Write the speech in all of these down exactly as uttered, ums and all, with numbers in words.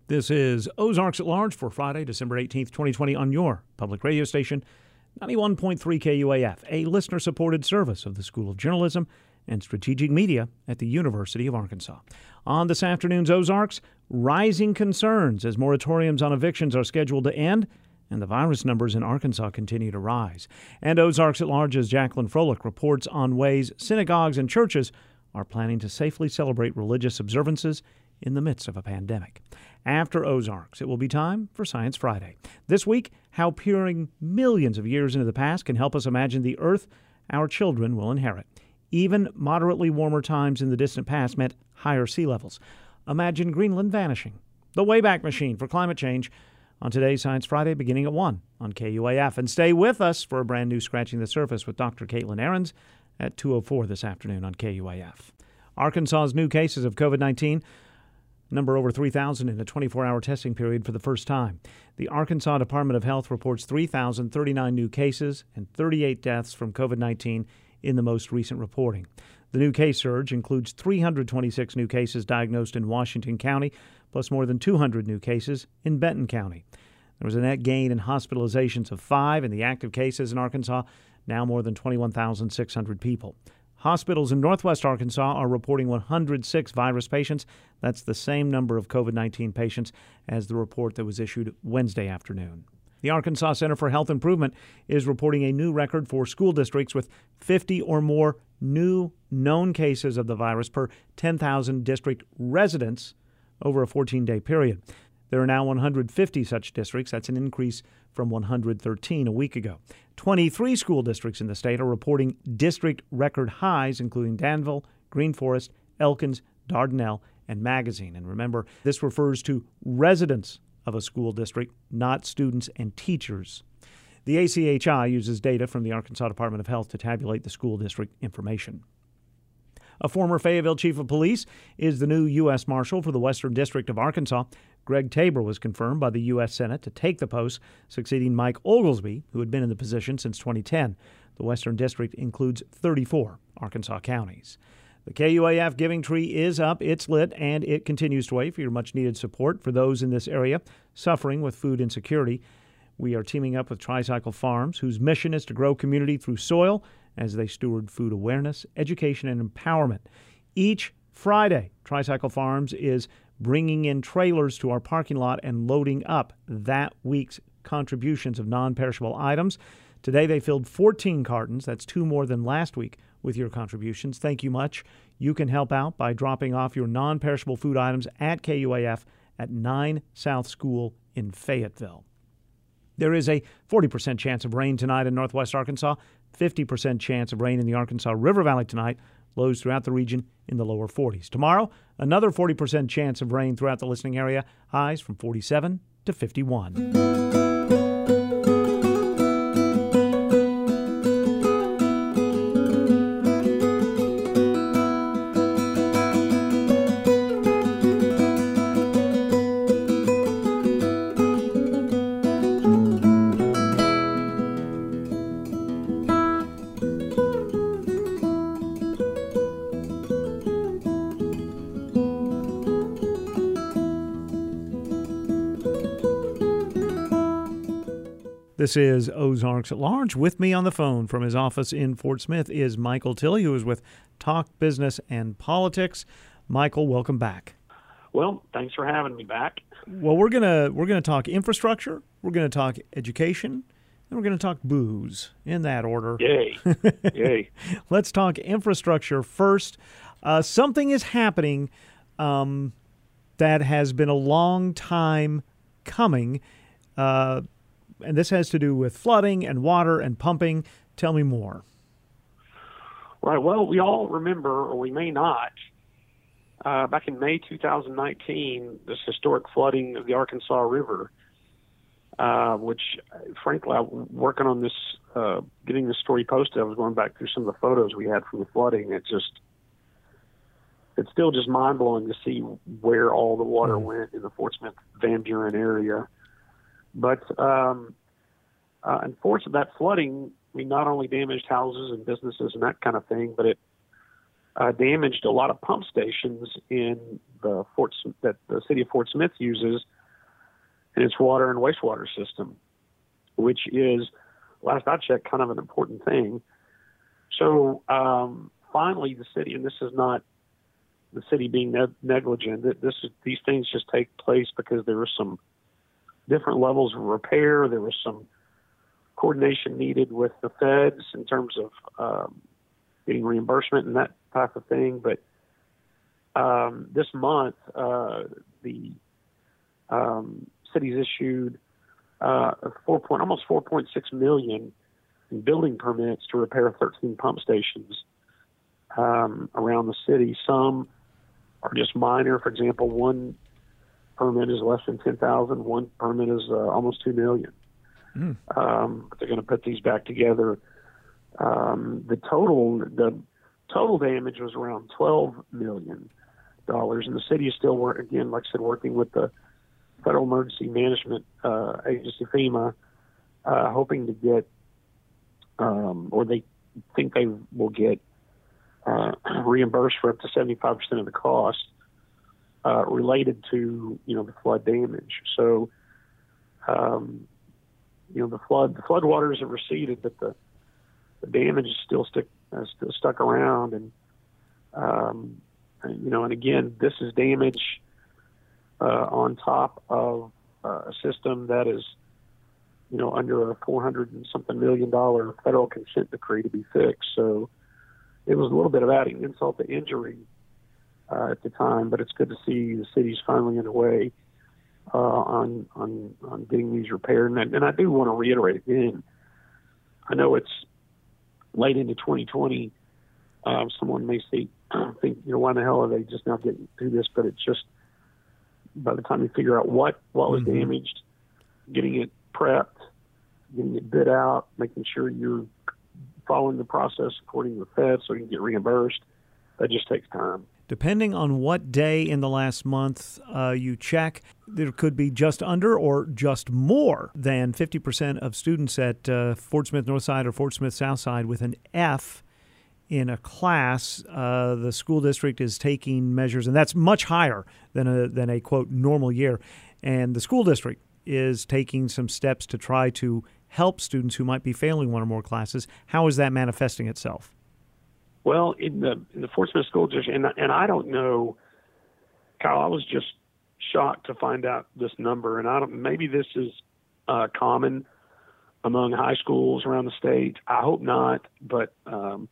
This is Ozarks at Large for Friday, December eighteenth, twenty twenty on your public radio station, ninety-one point three K U A F, a listener-supported service of the School of Journalism and Strategic Media at the University of Arkansas. On this afternoon's Ozarks, rising concerns as moratoriums on evictions are scheduled to end and the virus numbers in Arkansas continue to rise. And Ozarks at Large's Jacqueline Froelich reports on ways synagogues and churches are planning to safely celebrate religious observances in the midst of a pandemic. After Ozarks, it will be time for Science Friday. This week, how peering millions of years into the past can help us imagine the Earth our children will inherit. Even moderately warmer times in the distant past meant higher sea levels. Imagine Greenland vanishing. The Wayback Machine for climate change on today's Science Friday, beginning at one on K U A F. And stay with us for a brand new Scratching the Surface with Doctor Caitlin Ahrens at two oh four this afternoon on K U A F. Arkansas's new cases of COVID nineteen number over three thousand in a twenty-four hour testing period for the first time. The Arkansas Department of Health reports three thousand thirty-nine new cases and thirty-eight deaths from COVID nineteen in the most recent reporting. The new case surge includes three hundred twenty-six new cases diagnosed in Washington County, plus more than two hundred new cases in Benton County. There was a net gain in hospitalizations of five, and the active cases in Arkansas now more than twenty-one thousand six hundred people. Hospitals in northwest Arkansas are reporting one hundred six virus patients. That's the same number of COVID nineteen patients as the report that was issued Wednesday afternoon. The Arkansas Center for Health Improvement is reporting a new record for school districts with fifty or more new known cases of the virus per ten thousand district residents over a fourteen day period. There are now one hundred fifty such districts. That's an increase from one hundred thirteen a week ago. twenty-three school districts in the state are reporting district record highs, including Danville, Green Forest, Elkins, Dardanelle, and Magazine. And remember, this refers to residents of a school district, not students and teachers. The A C H I uses data from the Arkansas Department of Health to tabulate the school district information. A former Fayetteville chief of police is the new U S Marshal for the Western District of Arkansas. Greg Tabor was confirmed by the U S Senate to take the post, succeeding Mike Oglesby, who had been in the position since twenty ten. The Western District includes thirty-four Arkansas counties. The K U A F Giving Tree is up, it's lit, and it continues to wait for your much-needed support for those in this area suffering with food insecurity. We are teaming up with Tricycle Farms, whose mission is to grow community through soil as they steward food awareness, education, and empowerment. Each Friday, Tricycle Farms is bringing in trailers to our parking lot and loading up that week's contributions of non-perishable items. Today they filled fourteen cartons. That's two more than last week with your contributions. Thank you much. You can help out by dropping off your non-perishable food items at K U A F at nine South School in Fayetteville. There is a forty percent chance of rain tonight in northwest Arkansas, fifty percent chance of rain in the Arkansas River Valley tonight, lows throughout the region in the lower forties. Tomorrow, another forty percent chance of rain throughout the listening area, highs from forty-seven to fifty-one. This is Ozarks at Large. With me on the phone from his office in Fort Smith is Michael Tilley, who is with Talk Business and Politics. Michael, welcome back. Well, thanks for having me back. Well, we're gonna we're gonna talk infrastructure, we're gonna talk education, and we're gonna talk booze in that order. Yay! Yay! Let's talk infrastructure first. Uh, something is happening um, that has been a long time coming. Uh, And this has to do with flooding and water and pumping. Tell me more. Right. Well, we all remember, or we may not, uh, back in May two thousand nineteen, this historic flooding of the Arkansas River, uh, which, frankly, I was working on this, uh, getting this story posted. I was going back through some of the photos we had from the flooding. It just, it's still just mind-blowing to see where all the water mm. went in the Fort Smith Van Buren area. But um, uh, unfortunately, that flooding, I mean, not only damaged houses and businesses and that kind of thing, but it uh, damaged a lot of pump stations in the Fort that the city of Fort Smith uses in its water and wastewater system, which is, last I checked, kind of an important thing. So um, finally, the city, and this is not the city being ne- negligent, that this is, these things just take place because there were some different levels of repair. There was some coordination needed with the feds in terms of um, getting reimbursement and that type of thing. But um, this month, uh, the um, city's issued uh, four point, almost four point six million in building permits to repair thirteen pump stations um, around the city. Some are just minor. For example, one permit is less than ten thousand. One permit is uh, almost two million. Mm. Um, but they're going to put these back together. Um, the total, the total damage was around twelve million dollars, and the city is still work again, like I said, working with the Federal Emergency Management uh, Agency, FEMA, uh, hoping to get, um, or they think they will get uh, reimbursed for up to seventy-five percent of the cost uh, related to, you know, the flood damage. So, um, you know, the flood, the flood waters have receded, but the, the damage is still stick, uh, still stuck around. And, um, and, you know, and again, this is damage uh, on top of uh, a system that is, you know, under a four hundred and something million dollar federal consent decree to be fixed. So it was a little bit of adding insult to injury uh, at the time, but it's good to see the city's finally underway uh, on on on getting these repaired. And I, and I do want to reiterate again, I know it's late into twenty twenty. Uh, someone may see, think, you know, why in the hell are they just now getting through this? But it's just, by the time you figure out what, what was mm-hmm. damaged, getting it prepped, getting it bid out, making sure you're following the process according to the Fed so you can get reimbursed, that just takes time. Depending on what day in the last month uh, you check, there could be just under or just more than fifty percent of students at uh, Fort Smith Northside or Fort Smith Southside with an F in a class. Uh, the school district is taking measures, and that's much higher than a, than a, quote, normal year. And the school district is taking some steps to try to help students who might be failing one or more classes. How is that manifesting itself? Well, in the in the Fort Smith School District, and, and I don't know, Kyle, I was just shocked to find out this number, and I don't, maybe this is uh, common among high schools around the state. I hope not, but um,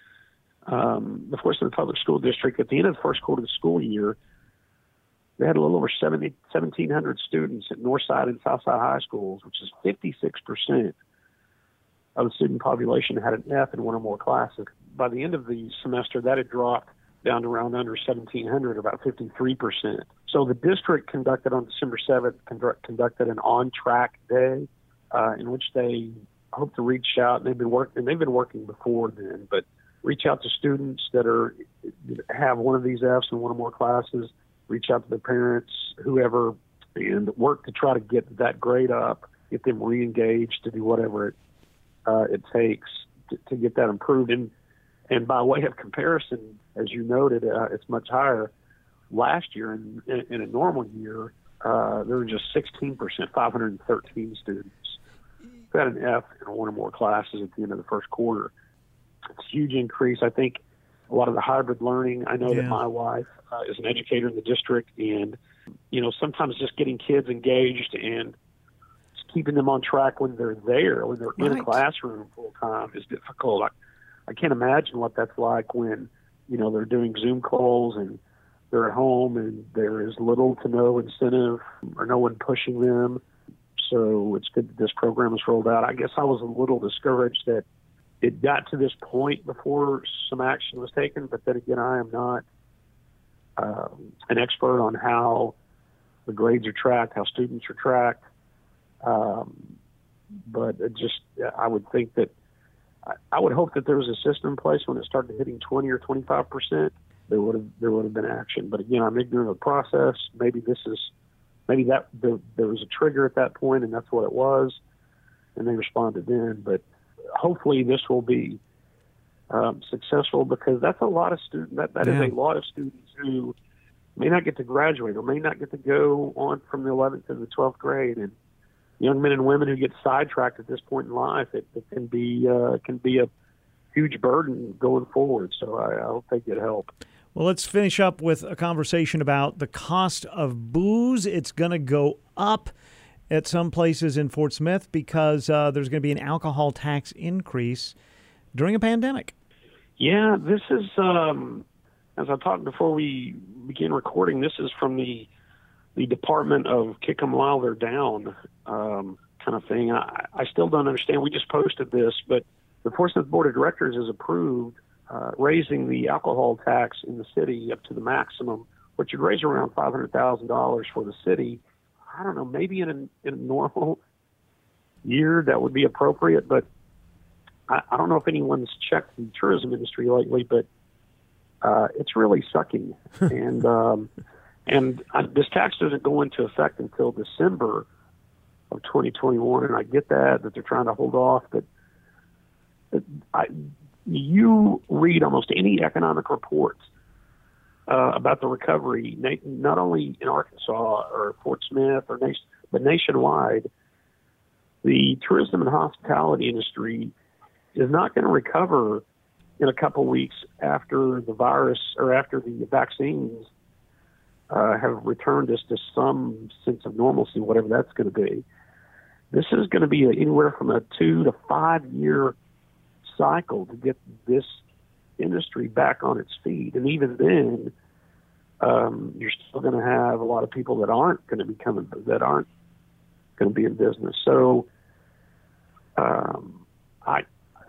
um, the Fort Smith Public School District, at the end of the first quarter of the school year, they had a little over seventeen hundred students at Northside and Southside high schools, which is fifty-six percent of the student population had an F in one or more classes. By the end of the semester, that had dropped down to around under seventeen hundred, about fifty-three percent. So the district conducted on December seventh, conduct, conducted an on-track day uh, in which they hope to reach out, and they've been working, and they've been working before then, but reach out to students that are have one of these Fs in one or more classes, reach out to their parents, whoever, and work to try to get that grade up, get them re-engaged to do whatever it, uh, it takes to, to get that improved. And, and by way of comparison, as you noted, uh, it's much higher. Last year, in, in, in a normal year, uh, there were just sixteen percent, five hundred thirteen students who had an F in one or more classes at the end of the first quarter. It's a huge increase. I think a lot of the hybrid learning, I know yeah. that my wife uh, is an educator in the district, and, you know, sometimes just getting kids engaged and just keeping them on track when they're there, when they're right. in a classroom full time is difficult. I, I can't imagine what that's like when, you know, they're doing Zoom calls and they're at home and there is little to no incentive or no one pushing them. So it's good that this program is rolled out. I guess I was a little discouraged that it got to this point before some action was taken, but then again, I am not um, an expert on how the grades are tracked, how students are tracked. Um, but it just, I would think that, I, I would hope that there was a system in place when it started hitting twenty or twenty-five percent, there would have, there would have been action. But again, I'm ignorant of the process. Maybe this is, maybe that there, there was a trigger at that point and that's what it was, and they responded then. But hopefully this will be um, successful, because that's a lot of students. That, that yeah. is a lot of students who may not get to graduate or may not get to go on from the eleventh to the twelfth grade. And young men and women who get sidetracked at this point in life, it, it can be uh, can be a huge burden going forward. So I, I hope they get help. Well, let's finish up with a conversation about the cost of booze. It's going to go up at some places in Fort Smith because uh, there's going to be an alcohol tax increase during a pandemic. Yeah, this is, um, as I talked before we began recording, this is from the the Department of Kick 'em While They're Down um, kind of thing. I, I still don't understand. We just posted this, but the Fort Smith Board of Directors has approved Uh, raising the alcohol tax in the city up to the maximum, which would raise around five hundred thousand dollars for the city. I don't know, maybe in a, in a normal year that would be appropriate, but I, I don't know if anyone's checked the tourism industry lately, but uh, it's really sucking. and um, and I, this tax doesn't go into effect until December of twenty twenty-one, and I get that, that they're trying to hold off, but I you read almost any economic reports uh, about the recovery, not only in Arkansas or Fort Smith or nation, but nationwide, the tourism and hospitality industry is not going to recover in a couple weeks after the virus or after the vaccines uh, have returned us to some sense of normalcy, whatever that's going to be. This is going to be anywhere from a two to five year cycle to get this industry back on its feet. And even then, um, you're still going to have a lot of people that aren't going to be coming, that aren't going to be in business. So um, I,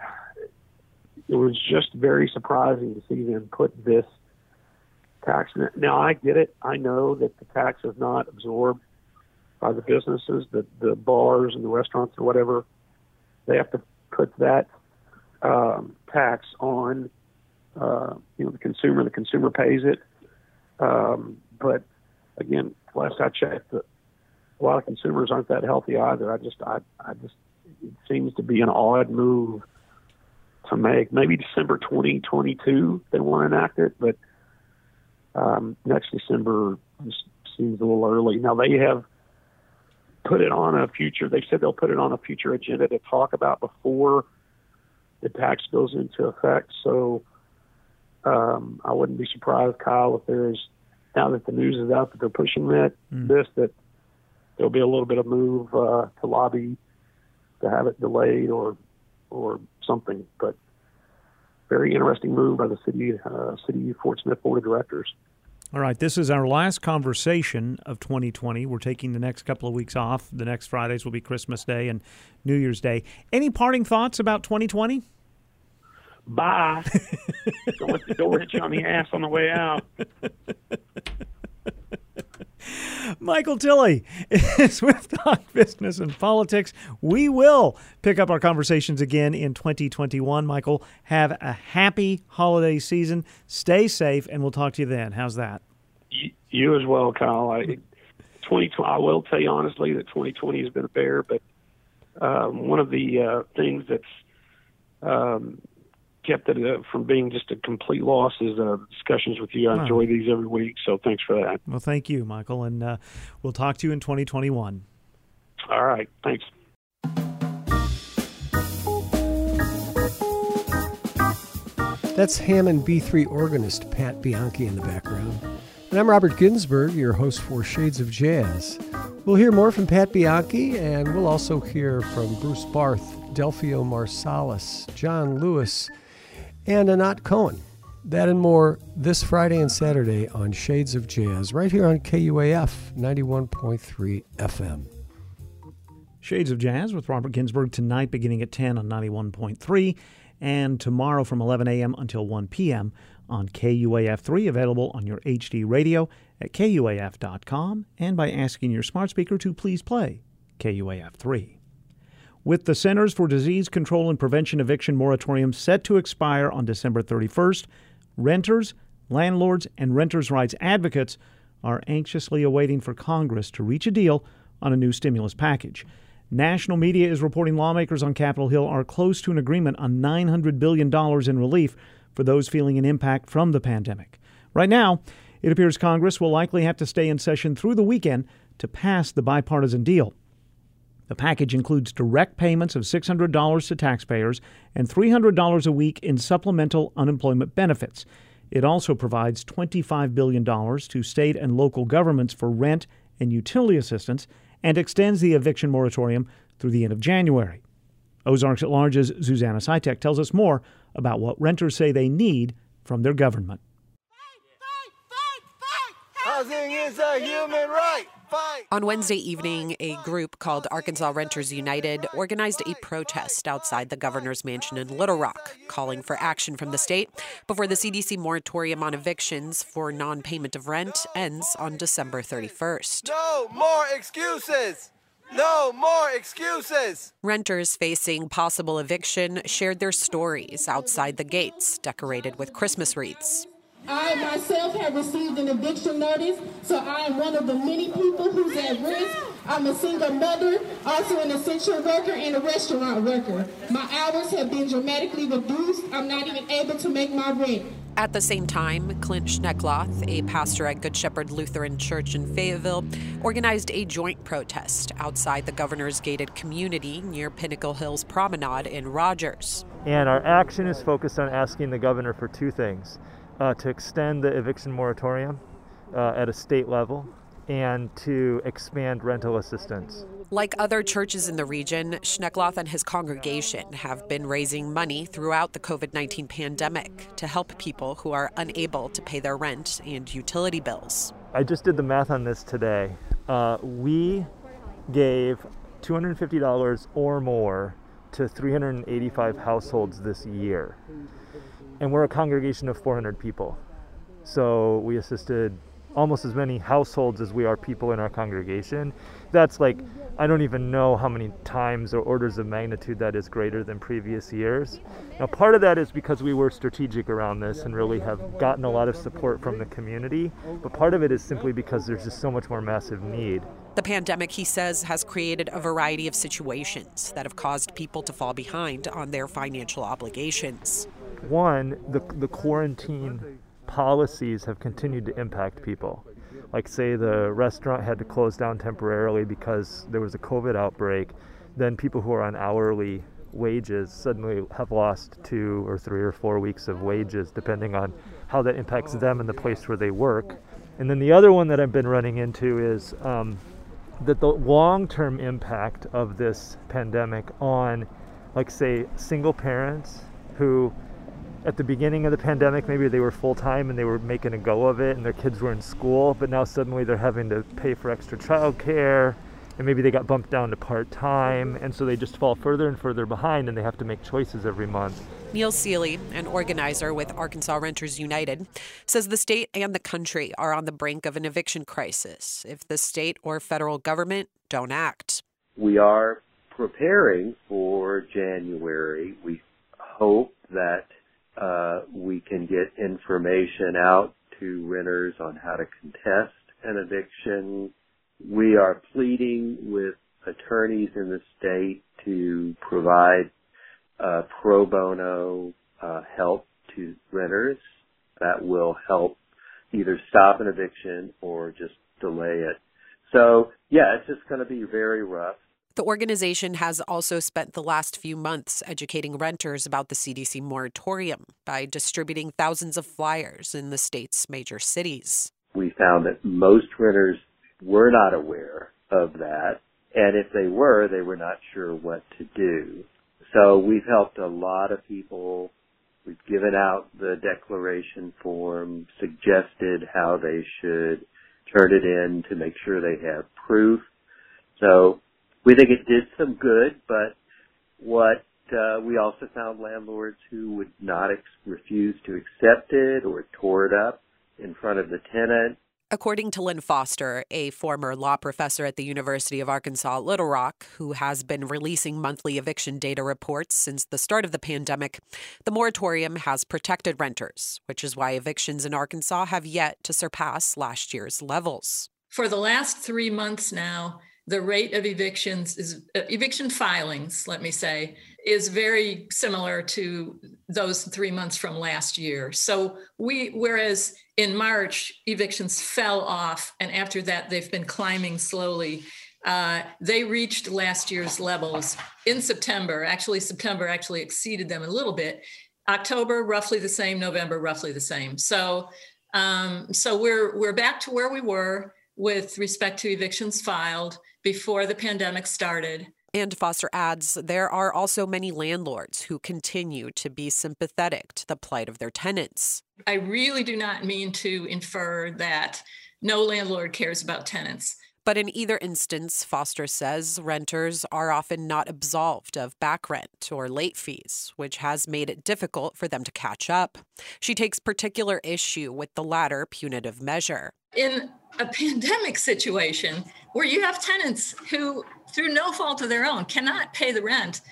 it was just very surprising to see them put this tax. Now, I get it. I know that the tax is not absorbed by the businesses, the, the bars and the restaurants or whatever. They have to put that Um, tax on uh, you know the consumer. The consumer pays it, um, but again, last I checked, a lot of consumers aren't that healthy either. I just, I, I just, it seems to be an odd move to make. Maybe December twenty twenty-two they want to enact it, but um, next December just seems a little early. Now they have put it on a future. They said they'll put it on a future agenda to talk about before the tax goes into effect. So um, I wouldn't be surprised, Kyle, if there's, now that the news is out that they're pushing that, mm. this, that there'll be a little bit of move uh, to lobby to have it delayed or or something. But very interesting move by the city, uh, city Fort Smith Board of Directors. All right, this is our last conversation of twenty twenty. We're taking the next couple of weeks off. The next Fridays will be Christmas Day and New Year's Day. Any parting thoughts about twenty twenty? Bye. Don't let the door hit you on the ass on the way out. Michael Tilley is with Talk Business and Politics. We will pick up our conversations again in twenty twenty-one. Michael, have a happy holiday season. Stay safe, and we'll talk to you then. How's that? You, you as well, Kyle. I, twenty twenty, I will tell you honestly that twenty twenty has been a bear, but um, one of the uh, things that's um, kept it uh, from being just a complete loss is uh, discussions with you. I enjoy these every week, so thanks for that. Well, thank you, Michael, and uh, we'll talk to you in twenty twenty-one. All right, thanks. That's Hammond B three organist Pat Bianchi in the background. And I'm Robert Ginsburg, your host for Shades of Jazz. We'll hear more from Pat Bianchi, and we'll also hear from Bruce Barth, Delphio Marsalis, John Lewis, and Anat Cohen. That and more this Friday and Saturday on Shades of Jazz, right here on K U A F ninety-one point three F M. Shades of Jazz with Robert Ginsburg tonight beginning at ten on ninety-one point three, and tomorrow from eleven a.m. until one p.m. on K U A F three, available on your H D radio at K U A F dot com and by asking your smart speaker to please play K U A F three. With the Centers for Disease Control and Prevention eviction moratorium set to expire on December thirty-first, renters, landlords, and renters' rights advocates are anxiously awaiting for Congress to reach a deal on a new stimulus package. National media is reporting lawmakers on Capitol Hill are close to an agreement on nine hundred billion dollars in relief for those feeling an impact from the pandemic. Right now, It appears Congress will likely have to stay in session through the weekend to pass the bipartisan deal. The package includes direct payments of six hundred dollars to taxpayers and three hundred dollars a week in supplemental unemployment benefits. It also provides twenty-five billion dollars to state and local governments for rent and utility assistance and extends the eviction moratorium through the end of January. Ozarks at Large's Susanna Sitek tells us more about what renters say they need from their government. Housing is a human right. Fight. On Wednesday evening, a group called Arkansas Renters United organized a protest outside the governor's mansion in Little Rock, calling for action from the state before the C D C moratorium on evictions for non-payment of rent ends on December thirty-first. No more excuses! No more excuses! Renters facing possible eviction shared their stories outside the gates, decorated with Christmas wreaths. I myself have received an eviction notice, so I am one of the many people who's at risk. I'm a single mother, also an essential worker and a restaurant worker. My hours have been dramatically reduced. I'm not even able to make my rent. At the same time, Clint Schneckloth, a pastor at Good Shepherd Lutheran Church in Fayetteville, organized a joint protest outside the governor's gated community near Pinnacle Hills Promenade in Rogers. And our action is focused on asking the governor for two things. Uh, to extend the eviction moratorium uh, at a state level and to expand rental assistance. Like other churches in the region, Schneckloth and his congregation have been raising money throughout the covid nineteen pandemic to help people who are unable to pay their rent and utility bills. I just did the math on this today. Uh, we gave two hundred fifty dollars or more to three hundred eighty-five households this year. And we're a congregation of four hundred people. So we assisted almost as many households as we are people in our congregation. That's like, I don't even know how many times or orders of magnitude that is greater than previous years. Now, part of that is because we were strategic around this and really have gotten a lot of support from the community. But part of it is simply because there's just so much more massive need. The pandemic, he says, has created a variety of situations that have caused people to fall behind on their financial obligations. One, the, the quarantine policies have continued to impact people. Like, say, the restaurant had to close down temporarily because there was a COVID outbreak. Then people who are on hourly wages suddenly have lost two or three or four weeks of wages, depending on how that impacts them and the place where they work. And then the other one that I've been running into is um, that the long-term impact of this pandemic on, like, say, single parents who at the beginning of the pandemic, maybe they were full-time and they were making a go of it and their kids were in school, but now suddenly they're having to pay for extra childcare and maybe they got bumped down to part-time, and so they just fall further and further behind and they have to make choices every month. Neil Seeley, an organizer with Arkansas Renters United, says the state and the country are on the brink of an eviction crisis if the state or federal government don't act. We are preparing for January. We hope that Uh, we can get information out to renters on how to contest an eviction. We are pleading with attorneys in the state to provide uh, pro bono uh, help to renters that will help either stop an eviction or just delay it. So, yeah, it's just going to be very rough. The organization has also spent the last few months educating renters about the C D C moratorium by distributing thousands of flyers in the state's major cities. We found that most renters were not aware of that, and if they were, they were not sure what to do. So we've helped a lot of people. We've given out the declaration form, suggested how they should turn it in to make sure they have proof. So we think it did some good, but what uh, we also found landlords who would not ex- refuse to accept it or tore it up in front of the tenant. According to Lynn Foster, a former law professor at the University of Arkansas at Little Rock, who has been releasing monthly eviction data reports since the start of the pandemic, the moratorium has protected renters, which is why evictions in Arkansas have yet to surpass last year's levels. For the last three months now, the rate of evictions is uh, eviction filings, let me say, is very similar to those three months from last year. So we, whereas in March, evictions fell off, and after that, they've been climbing slowly. Uh, they reached last year's levels in September. Actually, September actually exceeded them a little bit. October, roughly the same. November, roughly the same. So, um, so we're we're back to where we were with respect to evictions filed before the pandemic started. And Foster adds there are also many landlords who continue to be sympathetic to the plight of their tenants. I really do not mean to infer that no landlord cares about tenants. But in either instance, Foster says renters are often not absolved of back rent or late fees, which has made it difficult for them to catch up. She takes particular issue with the latter punitive measure. In a pandemic situation where you have tenants who, through no fault of their own, cannot pay the rent,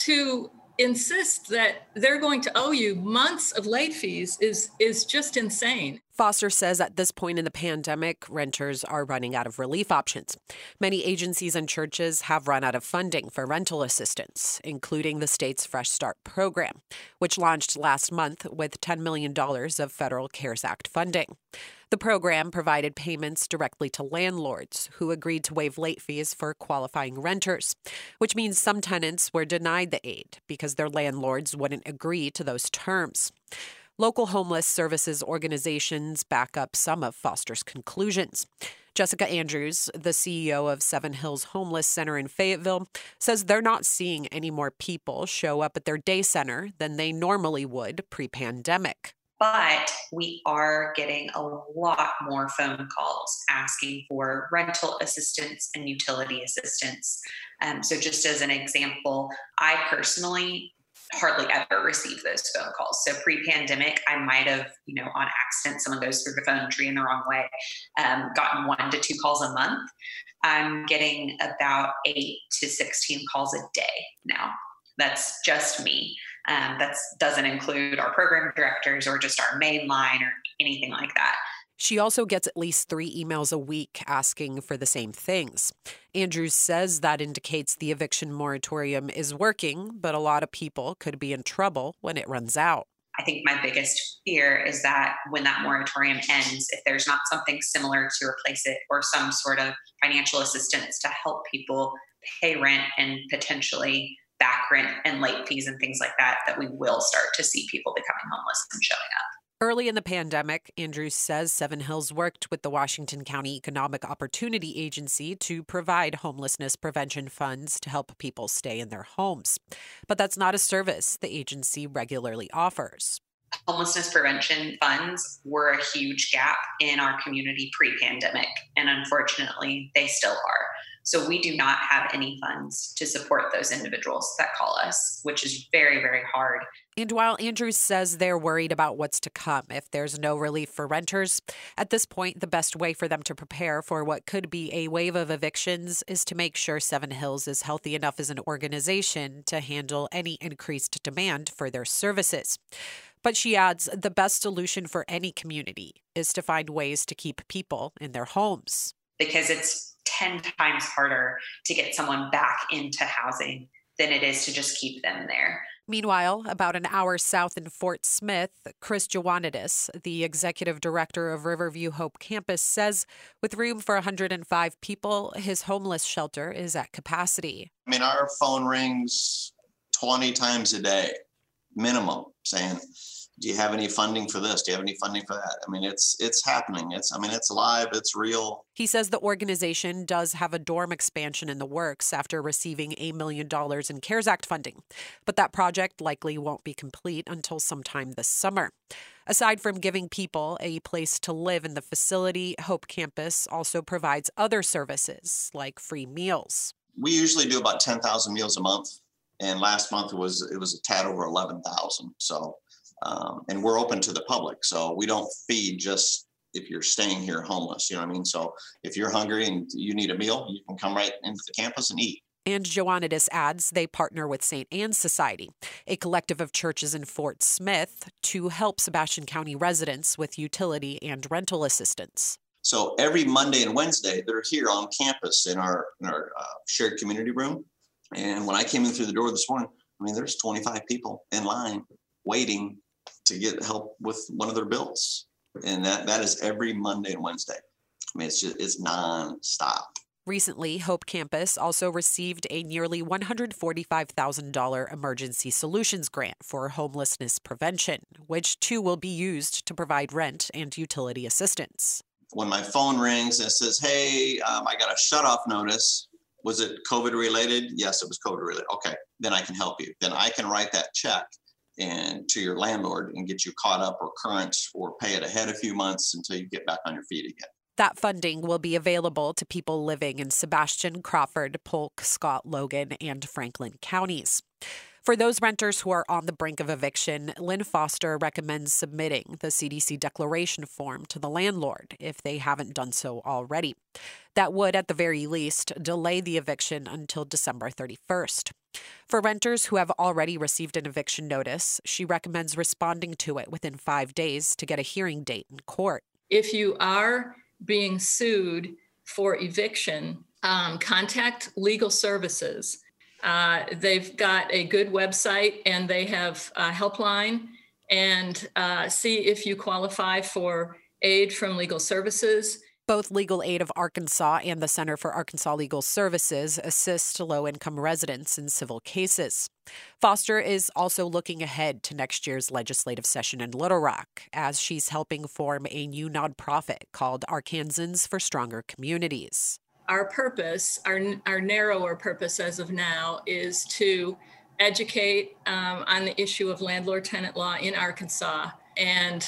to insist that they're going to owe you months of late fees is is just insane. Foster says at this point in the pandemic, renters are running out of relief options. Many agencies and churches have run out of funding for rental assistance, including the state's Fresh Start program, which launched last month with ten million dollars of federal CARES Act funding. The program provided payments directly to landlords who agreed to waive late fees for qualifying renters, which means some tenants were denied the aid because their landlords wouldn't agree to those terms. Local homeless services organizations back up some of Foster's conclusions. Jessica Andrews, the C E O of Seven Hills Homeless Center in Fayetteville, says they're not seeing any more people show up at their day center than they normally would pre-pandemic. But we are getting a lot more phone calls asking for rental assistance and utility assistance. Um, so just as an example, I personally hardly ever receive those phone calls. So pre-pandemic, I might have, you know, on accident, someone goes through the phone tree in the wrong way, um, gotten one to two calls a month. I'm getting about eight to sixteen calls a day now. That's just me. Um, that doesn't include our program directors or just our main line or anything like that. She also gets at least three emails a week asking for the same things. Andrews says that indicates the eviction moratorium is working, but a lot of people could be in trouble when it runs out. I think my biggest fear is that when that moratorium ends, if there's not something similar to replace it or some sort of financial assistance to help people pay rent and potentially back rent and late fees and things like that, that we will start to see people becoming homeless and showing up. Early in the pandemic, Andrews says Seven Hills worked with the Washington County Economic Opportunity Agency to provide homelessness prevention funds to help people stay in their homes. But that's not a service the agency regularly offers. Homelessness prevention funds were a huge gap in our community pre-pandemic, and unfortunately, they still are. So we do not have any funds to support those individuals that call us, which is very, very hard. And while Andrews says they're worried about what's to come if there's no relief for renters, at this point, the best way for them to prepare for what could be a wave of evictions is to make sure Seven Hills is healthy enough as an organization to handle any increased demand for their services. But she adds the best solution for any community is to find ways to keep people in their homes. Because it's ten times harder to get someone back into housing than it is to just keep them there. Meanwhile, about an hour south in Fort Smith, Chris Joannidis, the executive director of Riverview Hope Campus, says with room for one hundred five people, his homeless shelter is at capacity. I mean, our phone rings twenty times a day, minimum, saying, do you have any funding for this? Do you have any funding for that? I mean, it's it's happening. It's I mean, it's alive. It's real. He says the organization does have a dorm expansion in the works after receiving a million dollars in CARES Act funding. But that project likely won't be complete until sometime this summer. Aside from giving people a place to live in the facility, Hope Campus also provides other services like free meals. We usually do about ten thousand meals a month. And last month it was it was a tad over eleven thousand. So. Um, and we're open to the public. So we don't feed just if you're staying here homeless, you know what I mean? So if you're hungry and you need a meal, you can come right into the campus and eat. And Joannidis adds they partner with Saint Anne's Society, a collective of churches in Fort Smith, to help Sebastian County residents with utility and rental assistance. So every Monday and Wednesday, they're here on campus in our in our uh, shared community room. And when I came in through the door this morning, I mean, there's twenty-five people in line waiting to get help with one of their bills. And that that is every Monday and Wednesday. I mean, it's just, it's nonstop. Recently, Hope Campus also received a nearly one hundred forty-five thousand dollars emergency solutions grant for homelessness prevention, which too will be used to provide rent and utility assistance. When my phone rings and it says, hey, um, I got a shutoff notice. Was it COVID related? Yes, it was COVID related. Okay, then I can help you. Then I can write that check and to your landlord and get you caught up or current or pay it ahead a few months until you get back on your feet again. That funding will be available to people living in Sebastian, Crawford, Polk, Scott, Logan, and Franklin counties. For those renters who are on the brink of eviction, Lynn Foster recommends submitting the C D C declaration form to the landlord if they haven't done so already. That would, at the very least, delay the eviction until December thirty-first. For renters who have already received an eviction notice, she recommends responding to it within five days to get a hearing date in court. If you are being sued for eviction, um, contact Legal Services. Uh, they've got a good website and they have a helpline, and uh, see if you qualify for aid from Legal Services. Both Legal Aid of Arkansas and the Center for Arkansas Legal Services assist low-income residents in civil cases. Foster is also looking ahead to next year's legislative session in Little Rock, as she's helping form a new nonprofit called Arkansans for Stronger Communities. Our purpose, our, our narrower purpose as of now, is to educate um, on the issue of landlord-tenant law in Arkansas and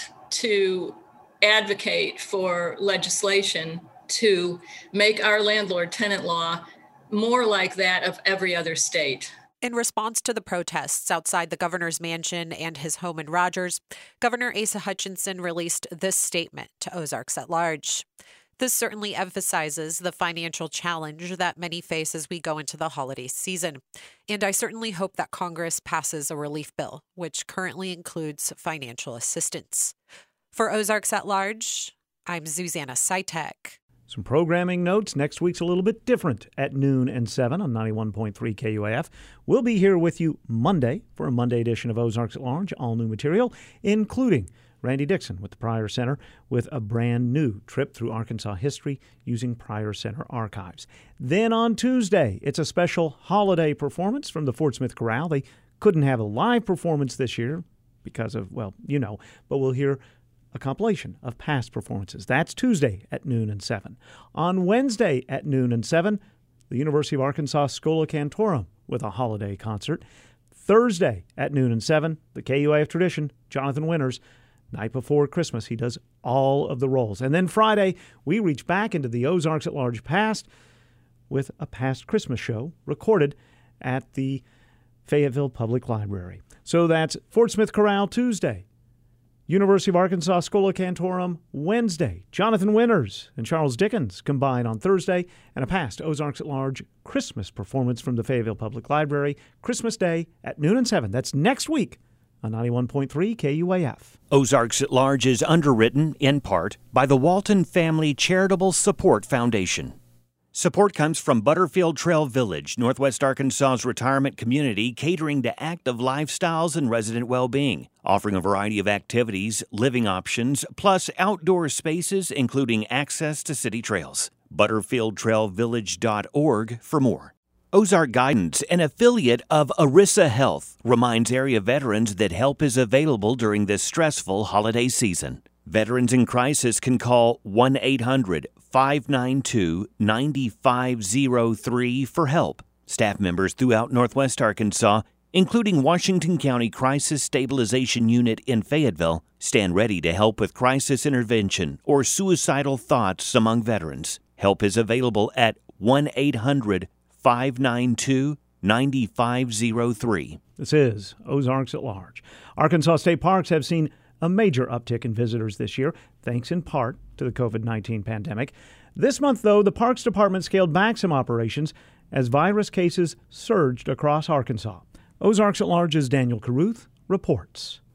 to advocate for legislation to make our landlord-tenant law more like that of every other state. In response to the protests outside the governor's mansion and his home in Rogers, Governor Asa Hutchinson released this statement to Ozarks at Large. This certainly emphasizes the financial challenge that many face as we go into the holiday season. And I certainly hope that Congress passes a relief bill, which currently includes financial assistance. For Ozarks at Large, I'm Susanna Sitek. Some programming notes. Next week's a little bit different at noon and seven on ninety-one point three K U A F. We'll be here with you Monday for a Monday edition of Ozarks at Large, all new material, including Randy Dixon with the Pryor Center with a brand new trip through Arkansas history using Pryor Center archives. Then on Tuesday, it's a special holiday performance from the Fort Smith Chorale. They couldn't have a live performance this year because of, well, you know, but we'll hear a compilation of past performances. That's Tuesday at noon and seven. On Wednesday at noon and seven, the University of Arkansas Schola Cantorum with a holiday concert. Thursday at noon and seven, the K U A F tradition, Jonathan Winters. Night before Christmas, he does all of the roles. And then Friday, we reach back into the Ozarks at Large past with a past Christmas show recorded at the Fayetteville Public Library. So that's Fort Smith Chorale Tuesday, University of Arkansas Schola Cantorum Wednesday, Jonathan Winters and Charles Dickens combined on Thursday, and a past Ozarks at Large Christmas performance from the Fayetteville Public Library, Christmas Day at noon and seven. That's next week on ninety-one point three K U A F. Ozarks at Large is underwritten, in part, by the Walton Family Charitable Support Foundation. Support comes from Butterfield Trail Village, Northwest Arkansas's retirement community catering to active lifestyles and resident well-being, offering a variety of activities, living options, plus outdoor spaces, including access to city trails. butterfield trail village dot org for more. Ozark Guidance, an affiliate of Arissa Health, reminds area veterans that help is available during this stressful holiday season. Veterans in crisis can call one eight hundred five nine two nine five zero three for help. Staff members throughout Northwest Arkansas, including Washington County Crisis Stabilization Unit in Fayetteville, stand ready to help with crisis intervention or suicidal thoughts among veterans. Help is available at one eight hundred five nine two nine five zero three. This is Ozarks at Large. Arkansas State Parks have seen a major uptick in visitors this year, thanks in part to the covid nineteen pandemic. This month, though, the Parks Department scaled back some operations as virus cases surged across Arkansas. Ozarks at Large's Daniel Caruth reports.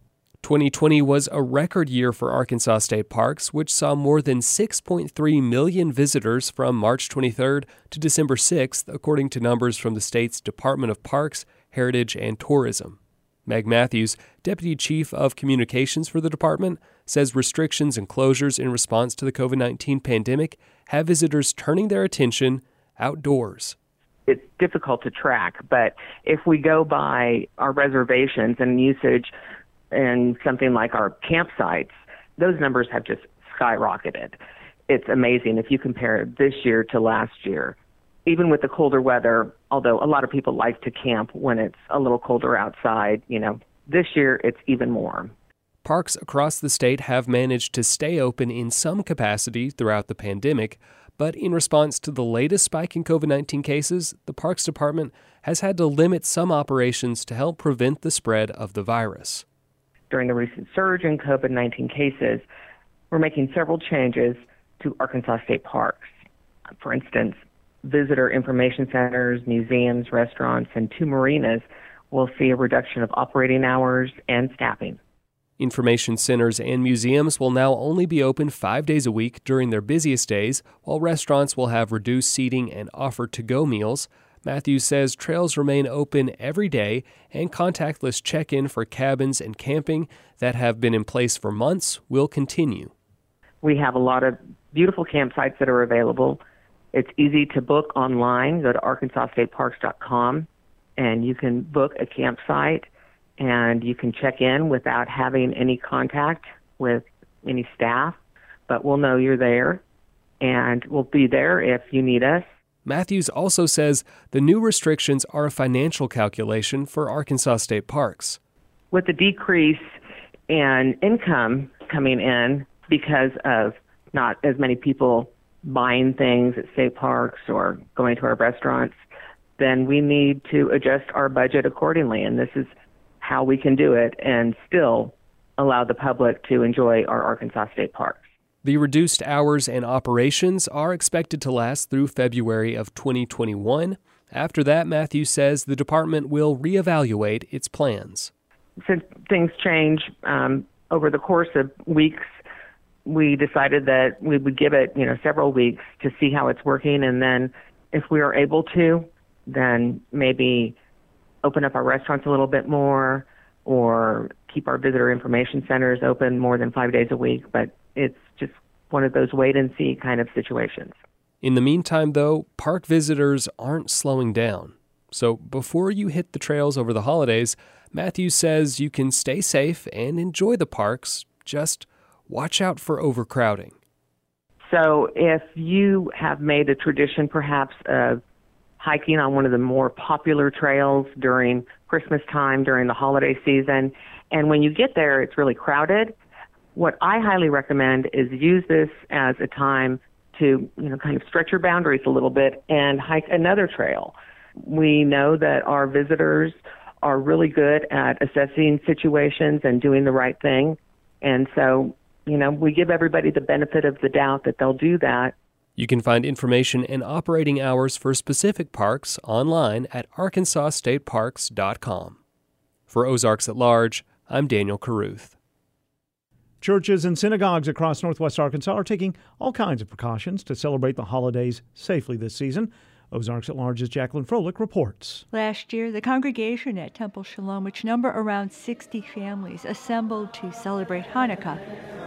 twenty twenty was a record year for Arkansas State Parks, which saw more than six point three million visitors from March twenty-third to December sixth, according to numbers from the state's Department of Parks, Heritage, and Tourism. Meg Matthews, Deputy Chief of Communications for the department, says restrictions and closures in response to the covid nineteen pandemic have visitors turning their attention outdoors. It's difficult to track, but if we go by our reservations and usage and something like our campsites, those numbers have just skyrocketed. It's amazing if you compare this year to last year. Even with the colder weather, although a lot of people like to camp when it's a little colder outside, you know, this year it's even more. Parks across the state have managed to stay open in some capacity throughout the pandemic, but in response to the latest spike in covid nineteen cases, the Parks Department has had to limit some operations to help prevent the spread of the virus. During the recent surge in covid nineteen cases, we're making several changes to Arkansas State Parks. For instance, visitor information centers, museums, restaurants, and two marinas will see a reduction of operating hours and staffing. Information centers and museums will now only be open five days a week during their busiest days, while restaurants will have reduced seating and offer to-go meals. Matthews says trails remain open every day and contactless check-in for cabins and camping that have been in place for months will continue. We have a lot of beautiful campsites that are available. It's easy to book online. Go to arkansas state parks dot com and you can book a campsite and you can check in without having any contact with any staff, but we'll know you're there and we'll be there if you need us. Matthews also says the new restrictions are a financial calculation for Arkansas State Parks. With the decrease in income coming in because of not as many people buying things at state parks or going to our restaurants, then we need to adjust our budget accordingly. And this is how we can do it and still allow the public to enjoy our Arkansas State Parks. The reduced hours and operations are expected to last through February of twenty twenty-one. After that, Matthews says the department will reevaluate its plans. Since things change um, over the course of weeks, we decided that we would give it, you know, several weeks to see how it's working, and then if we are able to, then maybe open up our restaurants a little bit more or keep our visitor information centers open more than five days a week. But it's just one of those wait-and-see kind of situations. In the meantime, though, park visitors aren't slowing down. So before you hit the trails over the holidays, Matthews says you can stay safe and enjoy the parks, just watch out for overcrowding. So if you have made a tradition perhaps of hiking on one of the more popular trails during Christmas time, during the holiday season, and when you get there it's really crowded, what I highly recommend is use this as a time to, you know, kind of stretch your boundaries a little bit and hike another trail. We know that our visitors are really good at assessing situations and doing the right thing. And so, you know, we give everybody the benefit of the doubt that they'll do that. You can find information and operating hours for specific parks online at arkansas state parks dot com. For Ozarks at Large, I'm Daniel Caruth. Churches and synagogues across northwest Arkansas are taking all kinds of precautions to celebrate the holidays safely this season. Ozarks at Large's Jacqueline Froelich reports. Last year, the congregation at Temple Shalom, which number around sixty families, assembled to celebrate Hanukkah.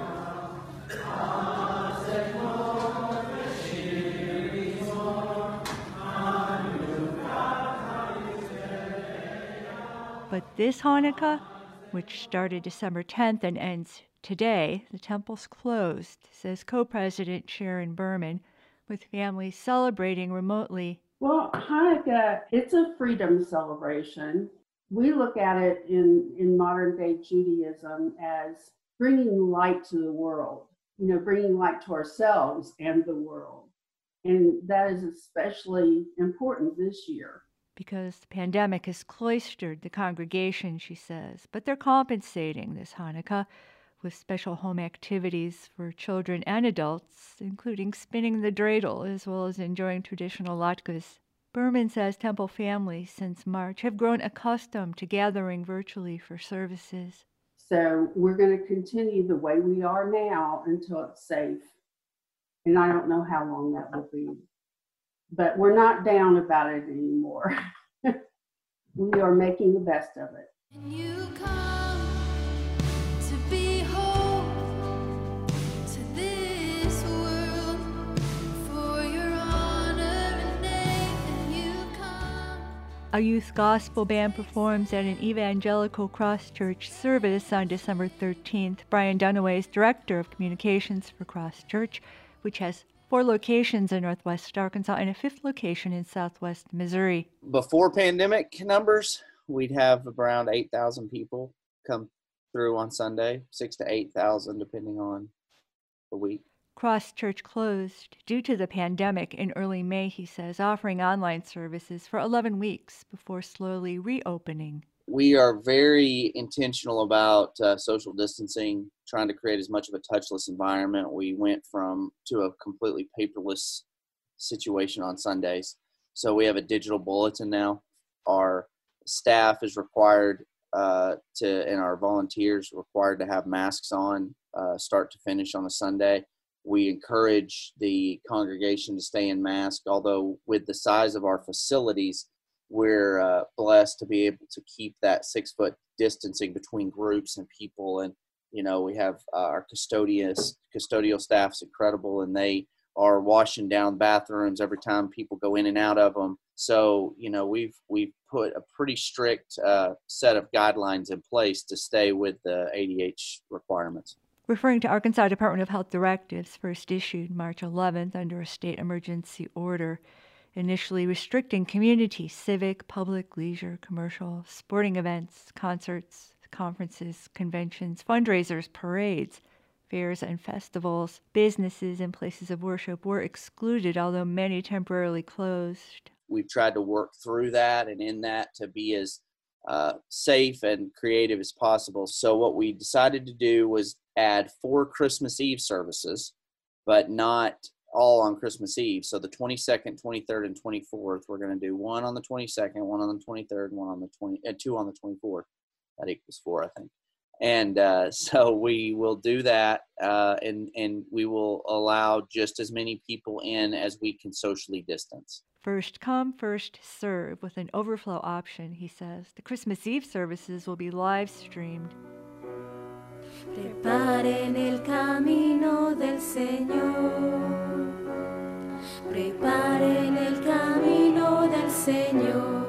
But this Hanukkah, which started December tenth and ends today, the temple's closed, says co-president Sharon Berman, with families celebrating remotely. Well, Hanukkah, it's a freedom celebration. We look at it in, in modern day Judaism as bringing light to the world, you know, bringing light to ourselves and the world. And that is especially important this year. Because the pandemic has cloistered the congregation, she says. But they're compensating this Hanukkah with special home activities for children and adults, including spinning the dreidel, as well as enjoying traditional latkes. Berman says Temple families since March have grown accustomed to gathering virtually for services. So we're going to continue the way we are now until it's safe. And I don't know how long that will be. But we're not down about it anymore. We are making the best of it. You come to be hope to this world for your honor and name, and you come. A youth gospel band performs at an evangelical Cross Church service on December thirteenth. Brian Dunaway is director of communications for Cross Church, which has four locations in Northwest Arkansas and a fifth location in Southwest Missouri. Before pandemic numbers, we'd have around eight thousand people come through on Sunday, six to eight thousand depending on the week. Cross Church closed due to the pandemic in early May, he says, offering online services for eleven weeks before slowly reopening. We are very intentional about uh, social distancing, trying to create as much of a touchless environment. We went from to a completely paperless situation on Sundays. So we have a digital bulletin now. Our staff is required uh, to, and our volunteers required to have masks on uh, start to finish on a Sunday. We encourage the congregation to stay in mask, although with the size of our facilities, we're uh, blessed to be able to keep that six foot distancing between groups and people. And, you know, we have uh, our custodians, custodial staff's incredible, and they are washing down bathrooms every time people go in and out of them. So, you know, we've, we've put a pretty strict uh, set of guidelines in place to stay with the A D H requirements. Referring to Arkansas Department of Health directives first issued March eleventh under a state emergency order, initially restricting community, civic, public, leisure, commercial, sporting events, concerts, conferences, conventions, fundraisers, parades, fairs, and festivals. Businesses and places of worship were excluded, although many temporarily closed. We've tried to work through that and in that to be as uh, safe and creative as possible. So what we decided to do was add four Christmas Eve services, but not all on Christmas Eve. So the twenty-second, twenty-third, and twenty-fourth, we're going to do one on the twenty-second, one on the twenty-third, one on the twenty, uh, two on the twenty-fourth. That equals four, I think. And uh, so we will do that, uh, and and we will allow just as many people in as we can socially distance. First come, first serve, with an overflow option, he says. The Christmas Eve services will be live streamed. Preparen el camino del Señor. Preparen el camino del Señor.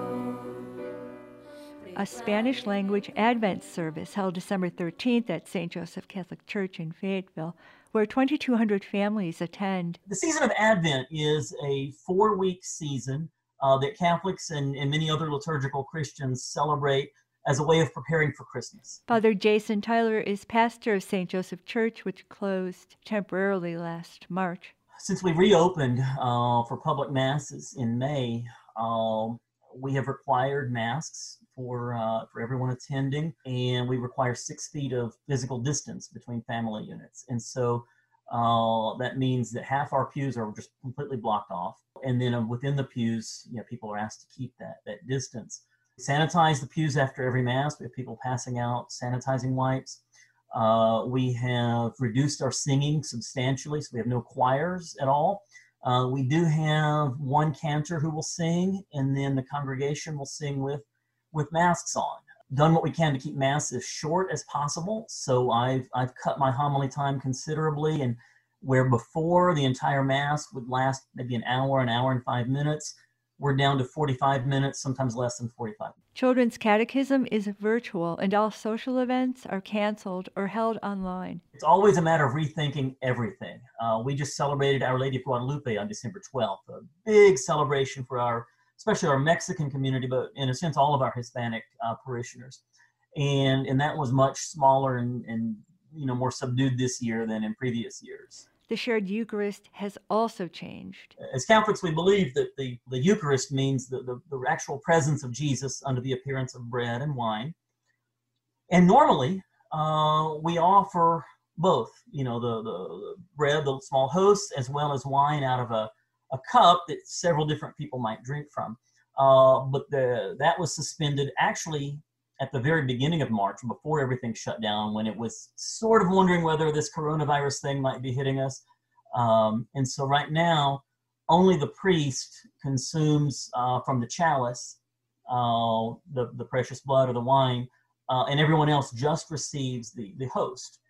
A Spanish-language Advent service held December thirteenth at Saint Joseph Catholic Church in Fayetteville, where twenty-two hundred families attend. The season of Advent is a four-week season uh, that Catholics and, and many other liturgical Christians celebrate as a way of preparing for Christmas. Father Jason Tyler is pastor of Saint Joseph Church, which closed temporarily last March. Since we reopened uh, for public masses in May, uh, we have required masks for uh, for everyone attending, and we require six feet of physical distance between family units. And so uh, that means that half our pews are just completely blocked off, and then uh, within the pews, you know, people are asked to keep that that distance. Sanitize the pews after every mass. We have people passing out sanitizing wipes. Uh, we have reduced our singing substantially, so we have no choirs at all. Uh, we do have one cantor who will sing, and then the congregation will sing with, with masks on. Done what we can to keep mass as short as possible, so I've, I've cut my homily time considerably, and where before the entire mass would last maybe an hour, an hour and five minutes, we're down to forty-five minutes, sometimes less than forty-five. Children's Catechism is virtual, and all social events are canceled or held online. It's always a matter of rethinking everything. Uh, we just celebrated Our Lady of Guadalupe on December twelfth, a big celebration for our, especially our Mexican community, but in a sense, all of our Hispanic uh, parishioners. And and that was much smaller and, and you know more subdued this year than in previous years. The shared Eucharist has also changed. As Catholics, we believe that the, the Eucharist means the, the, the actual presence of Jesus under the appearance of bread and wine. And normally, uh, we offer both, you know, the, the, the bread, the small hosts, as well as wine out of a, a cup that several different people might drink from. Uh, but the, that was suspended actually at the very beginning of March, before everything shut down, when it was sort of wondering whether this coronavirus thing might be hitting us. Um, and so right now, only the priest consumes uh, from the chalice uh, the, the precious blood or the wine, uh, and everyone else just receives the, the host.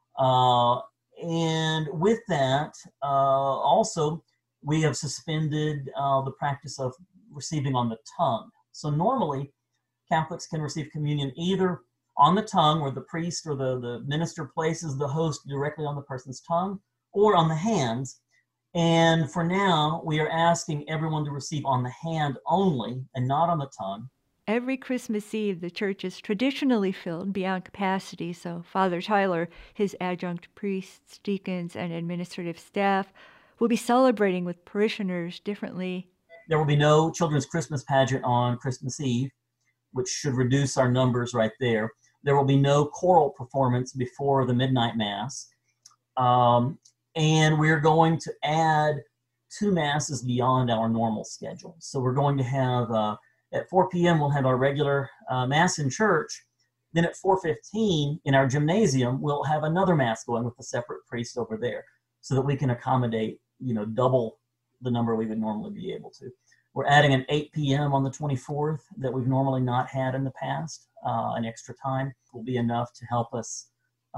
Uh, and with that, uh, also, we have suspended uh, the practice of receiving on the tongue. So normally, Catholics can receive communion either on the tongue, where the priest or the, the minister places the host directly on the person's tongue, or on the hands. And for now, we are asking everyone to receive on the hand only and not on the tongue. Every Christmas Eve, the church is traditionally filled beyond capacity, so Father Tyler, his adjunct priests, deacons, and administrative staff will be celebrating with parishioners differently. There will be no children's Christmas pageant on Christmas Eve, which should reduce our numbers right there. There will be no choral performance before the midnight mass. Um, and we're going to add two masses beyond our normal schedule. So we're going to have, uh, at four p.m., we'll have our regular uh, mass in church. Then at four fifteen in our gymnasium, we'll have another mass going with a separate priest over there, so that we can accommodate, you know, double the number we would normally be able to. We're adding an eight p.m. on the twenty-fourth that we've normally not had in the past. Uh, an extra time will be enough to help us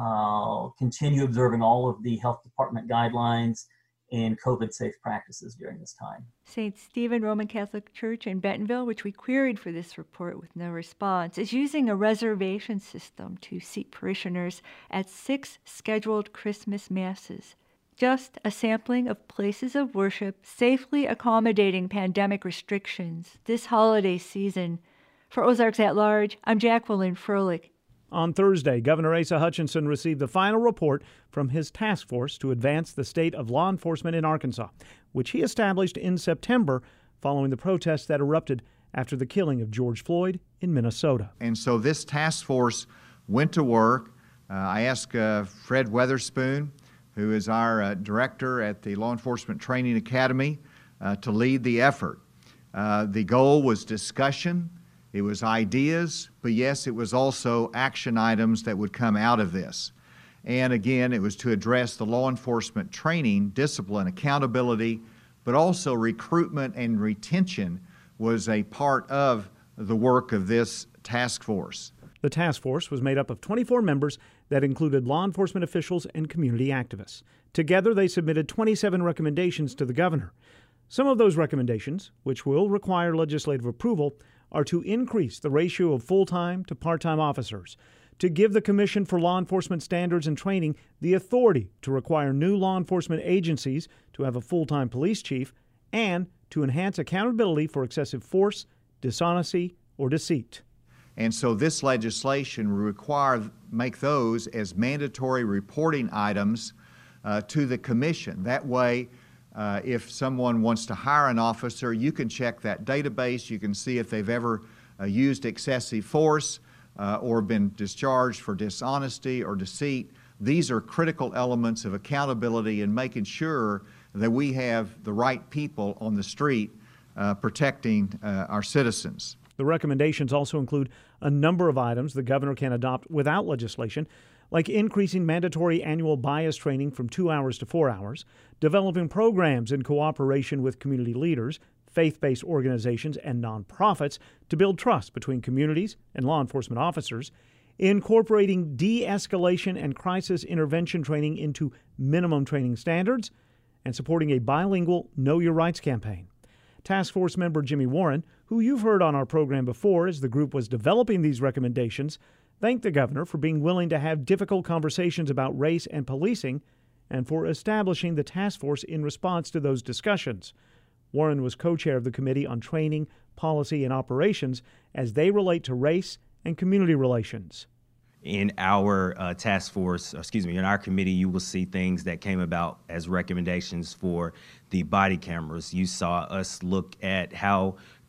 uh, continue observing all of the health department guidelines and COVID-safe practices during this time. Saint Stephen Roman Catholic Church in Bentonville, which we queried for this report with no response, is using a reservation system to seat parishioners at six scheduled Christmas masses. Just a sampling of places of worship safely accommodating pandemic restrictions this holiday season. For Ozarks at Large, I'm Jacqueline Froelich. On Thursday, Governor Asa Hutchinson received the final report from his task force to advance the state of law enforcement in Arkansas, which he established in September following the protests that erupted after the killing of George Floyd in Minnesota. And so this task force went to work. Uh, I asked uh, Fred Weatherspoon, who is our uh, director at the Law Enforcement Training Academy, uh, to lead the effort. Uh, the goal was discussion, it was ideas, but yes, it was also action items that would come out of this. And again, it was to address the law enforcement training, discipline, accountability, but also recruitment and retention was a part of the work of this task force. The task force was made up of twenty-four members that included law enforcement officials and community activists. Together, they submitted twenty-seven recommendations to the governor. Some of those recommendations, which will require legislative approval, are to increase the ratio of full-time to part-time officers, to give the Commission for Law Enforcement Standards and Training the authority to require new law enforcement agencies to have a full-time police chief, and to enhance accountability for excessive force, dishonesty, or deceit. And so this legislation will require, make those as mandatory reporting items uh, to the Commission. That way, uh, if someone wants to hire an officer, you can check that database. You can see if they've ever uh, used excessive force uh, or been discharged for dishonesty or deceit. These are critical elements of accountability and making sure that we have the right people on the street uh, protecting uh, our citizens. The recommendations also include a number of items the governor can adopt without legislation, like increasing mandatory annual bias training from two hours to four hours, developing programs in cooperation with community leaders, faith-based organizations, and nonprofits to build trust between communities and law enforcement officers, incorporating de-escalation and crisis intervention training into minimum training standards, and supporting a bilingual Know Your Rights campaign. Task Force member Jimmy Warren, who you've heard on our program before as the group was developing these recommendations, thanked the governor for being willing to have difficult conversations about race and policing and for establishing the task force in response to those discussions. Warren was co-chair of the Committee on Training, Policy, and Operations as they relate to race and community relations. In our uh, task force, excuse me, in our committee, you will see things that came about as recommendations for the body cameras. You saw us look at how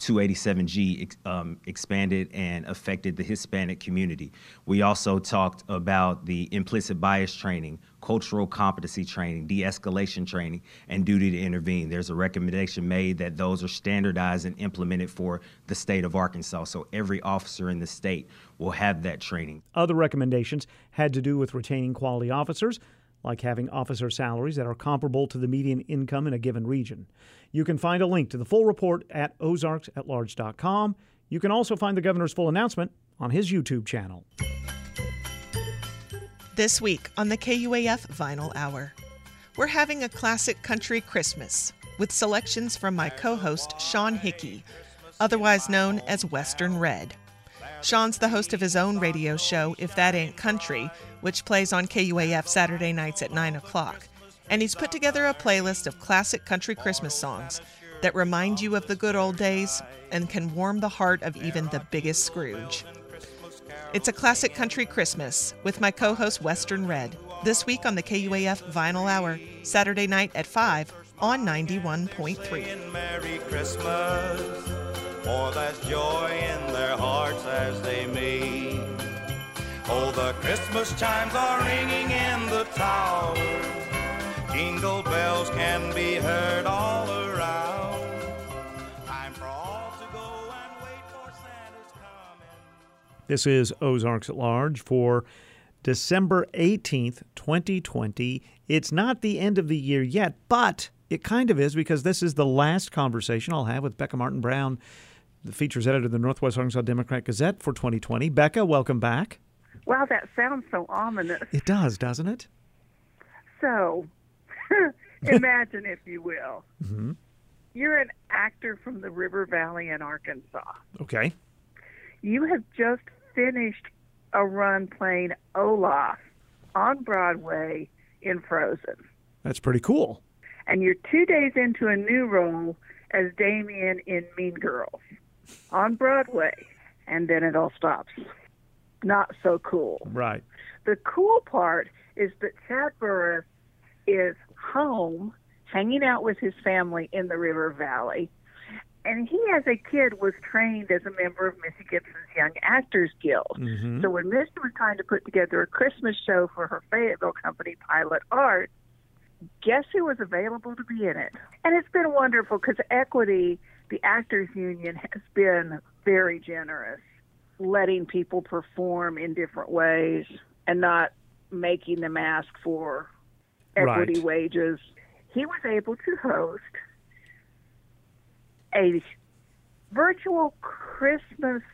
two eighty-seven G um, expanded and affected the Hispanic community. We also talked about the implicit bias training, cultural competency training, de-escalation training, and duty to intervene. There's a recommendation made that those are standardized and implemented for the state of Arkansas, so every officer in the state will have that training. Other recommendations had to do with retaining quality officers, like having officer salaries that are comparable to the median income in a given region. You can find a link to the full report at ozarks at large dot com. You can also find the governor's full announcement on his YouTube channel. This week on the K U A F Vinyl Hour, we're having a classic country Christmas with selections from my co-host Sean Hickey, otherwise known as Western Red. Sean's the host of his own radio show, If That Ain't Country, which plays on K U A F Saturday nights at nine o'clock. And he's put together a playlist of classic country Christmas songs that remind you of the good old days and can warm the heart of even the biggest Scrooge. It's a classic country Christmas with my co-host Western Red, this week on the K U A F Vinyl Hour, Saturday night at five on ninety-one point three. Merry Christmas, for there's joy in their hearts as they meet. Oh, the Christmas chimes are ringing in the tower. Jingle bells can be heard all around. Time for all to go and wait for Santa's coming. This is Ozarks at Large for December eighteenth, twenty twenty. It's not the end of the year yet, but it kind of is, because this is the last conversation I'll have with Becca Martin Brown, the features editor of the Northwest Arkansas Democrat Gazette for twenty twenty. Becca, welcome back. Wow, that sounds so ominous. It does, doesn't it? So, imagine, if you will, Mm-hmm. you're an actor from the River Valley in Arkansas. Okay. You have just finished a run playing Olaf on Broadway in Frozen. That's pretty cool. And you're two days into a new role as Damien in Mean Girls on Broadway. And then it all stops. Not so cool. Right. The cool part is that Chad Burris is home hanging out with his family in the River Valley. And he, as a kid, was trained as a member of Missy Gibson's Young Actors Guild. Mhm. So when Missy was trying to put together a Christmas show for her Fayetteville company, Pilot Art, guess who was available to be in it? And it's been wonderful because Equity, the Actors Union, has been very generous, letting people perform in different ways and not making them ask for equity Right. wages. He was able to host a virtual Christmas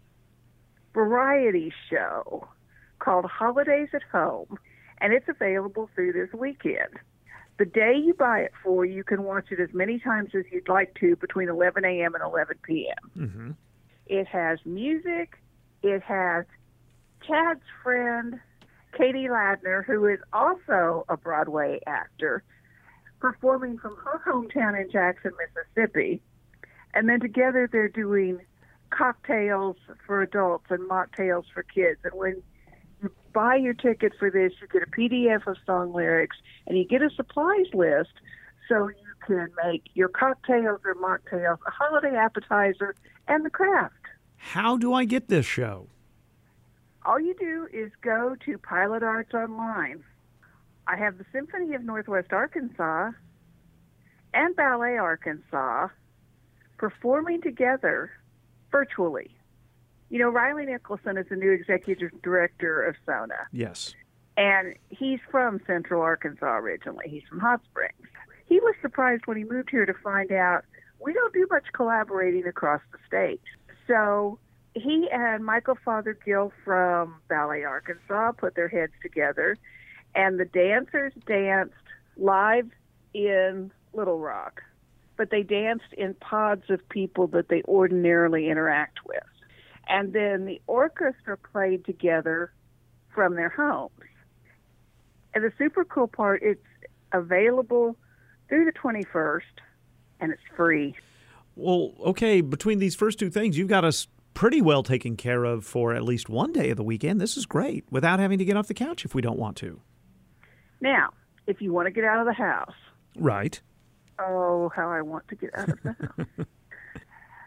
variety show called Holidays at Home, and it's available through this weekend. The day you buy it for, you can watch it as many times as you'd like to between eleven a.m. and eleven p.m. Mm-hmm. It has music. It has Chad's friend, Katie Ladner, who is also a Broadway actor, performing from her hometown in Jackson, Mississippi. And then together they're doing cocktails for adults and mocktails for kids. And when you buy your ticket for this, you get a P D F of song lyrics, and you get a supplies list so you can make your cocktails or mocktails a holiday appetizer and the craft. How do I get this show? All you do is go to Pilot Arts Online. I have the Symphony of Northwest Arkansas and Ballet Arkansas performing together virtually. You know, Riley Nicholson is the new executive director of SONA, Yes. and he's from Central Arkansas originally. He's from Hot Springs. He was surprised when he moved here to find out we don't do much collaborating across the state. So he and Michael Fothergill from Ballet Arkansas put their heads together, and the dancers danced live in Little Rock, but they danced in pods of people that they ordinarily interact with. And then the orchestra played together from their homes. And the super cool part, it's available through the twenty-first, and it's free. Well, okay, between these first two things, you've got us pretty well taken care of for at least one day of the weekend. This is great, without having to get off the couch if we don't want to. Now, if you want to get out of the house, Right. oh, how I want to get out of the house.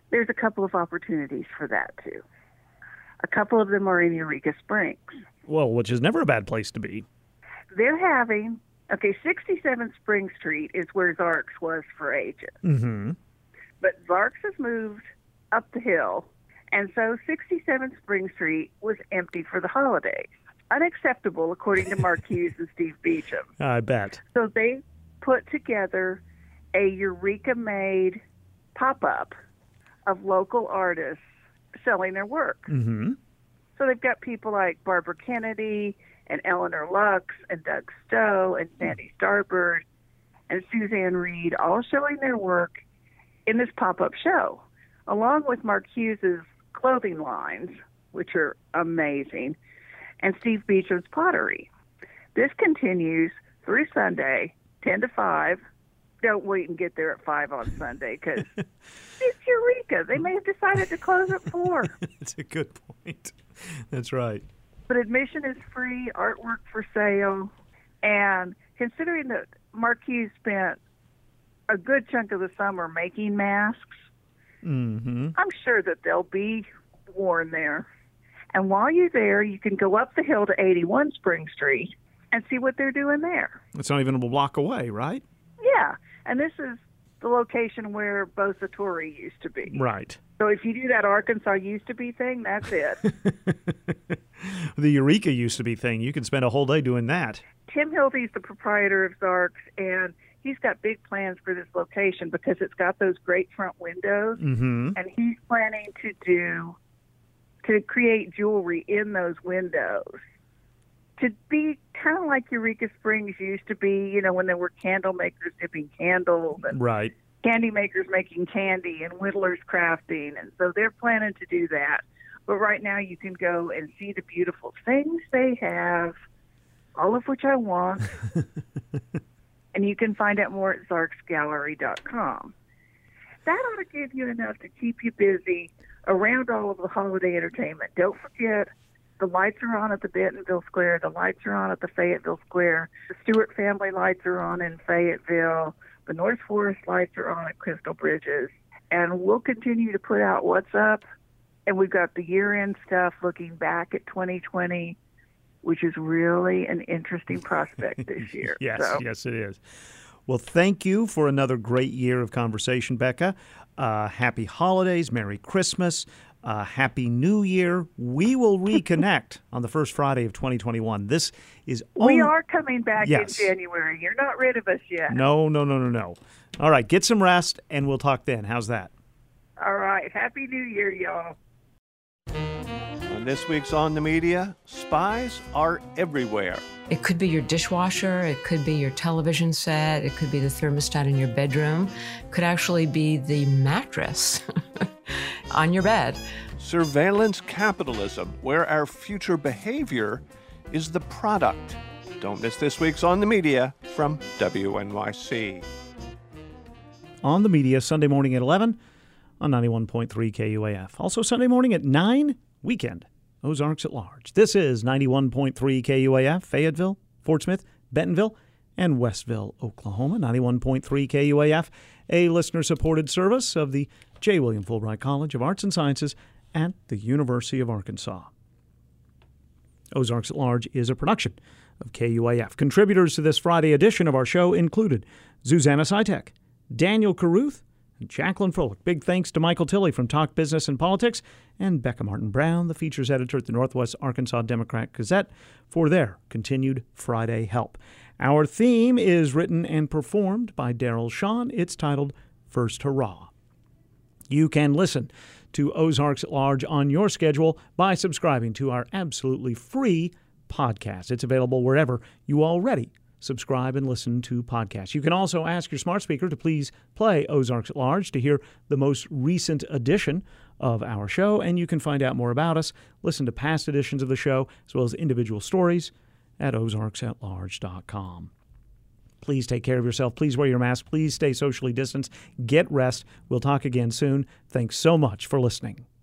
there's a couple of opportunities for that too. A couple of them are in Eureka Springs. Well, which is never a bad place to be. They're having, okay, sixty-seven Spring Street is where Zarks was for ages. Mm-hmm. But Zarks has moved up the hill, and so sixty-seven Spring Street was empty for the holidays. Unacceptable, according to Mark Hughes and Steve Beecham. I bet. So they put together a Eureka-made pop-up of local artists selling their work. Mm-hmm. So they've got people like Barbara Kennedy and Eleanor Lux and Doug Stowe and Sandy Starbird and Suzanne Reed all showing their work in this pop-up show, along with Mark Hughes's clothing lines, which are amazing, and Steve Beecham's pottery. This continues through Sunday, ten to five. Don't wait and get there at five on Sunday because it's Eureka. They may have decided to close at four. That's a good point. That's right. But admission is free, artwork for sale, and considering that Mark Hughes spent a good chunk of the summer making masks, mm-hmm. I'm sure that they'll be worn there. And while you're there, you can go up the hill to eighty-one Spring Street and see what they're doing there. It's not even a block away, right? Yeah, and this is the location where Bosa Torrey used to be. Right. So if you do that Arkansas used to be thing, that's it. The Eureka used to be thing. You can spend a whole day doing that. Tim Hildy's the proprietor of Zarks, and he's got big plans for this location because it's got those great front windows, mm-hmm. and he's planning to do to create jewelry in those windows to be kind of like Eureka Springs used to be, you know, when there were candle makers dipping candles and right. candy makers making candy and whittlers crafting. And so they're planning to do that. But right now you can go and see the beautiful things they have, all of which I want. And you can find out more at zarks gallery dot com. That ought to give you enough to keep you busy around all of the holiday entertainment. Don't forget, the lights are on at the Bentonville Square. The lights are on at the Fayetteville Square. The Stewart family lights are on in Fayetteville. The North Forest lights are on at Crystal Bridges. And we'll continue to put out what's up. And we've got the year-end stuff looking back at twenty twenty, which is really an interesting prospect this year. Yes, so. yes, it is. Well, thank you for another great year of conversation, Becca. Uh, happy holidays, Merry Christmas, uh, Happy New Year. We will reconnect on the first Friday of twenty twenty-one. This is only... We are coming back yes. in January. You're not rid of us yet. No, no, no, no, no. All right, get some rest, and we'll talk then. How's that? All right. Happy New Year, y'all. On this week's On the Media, spies are everywhere. It could be your dishwasher, it could be your television set, it could be the thermostat in your bedroom, it could actually be the mattress on your bed. Surveillance capitalism, where our future behavior is the product. Don't miss this week's On the Media from W N Y C. On the Media, Sunday morning at eleven on ninety-one point three K U A F. Also Sunday morning at nine, weekend. Ozarks at Large. This is ninety-one point three K U A F, Fayetteville, Fort Smith, Bentonville, and Westville, Oklahoma. ninety-one point three K U A F, a listener-supported service of the J. William Fulbright College of Arts and Sciences at the University of Arkansas. Ozarks at Large is a production of K U A F. Contributors to this Friday edition of our show included Susanna Sitek, Daniel Caruth, and Jacqueline Froelich. Big thanks to Michael Tilley from Talk Business and Politics and Becca Martin Brown, the features editor at the Northwest Arkansas Democrat Gazette, for their continued Friday help. Our theme is written and performed by Daryl Shawn. It's titled First Hurrah. You can listen to Ozarks at Large on your schedule by subscribing to our absolutely free podcast. It's available wherever you already subscribe and listen to podcasts. You can also ask your smart speaker to please play Ozarks at Large to hear the most recent edition of our show, and you can find out more about us, listen to past editions of the show, as well as individual stories at ozarks at large dot com. Please take care of yourself. Please wear your mask. Please stay socially distanced. Get rest. We'll talk again soon. Thanks so much for listening.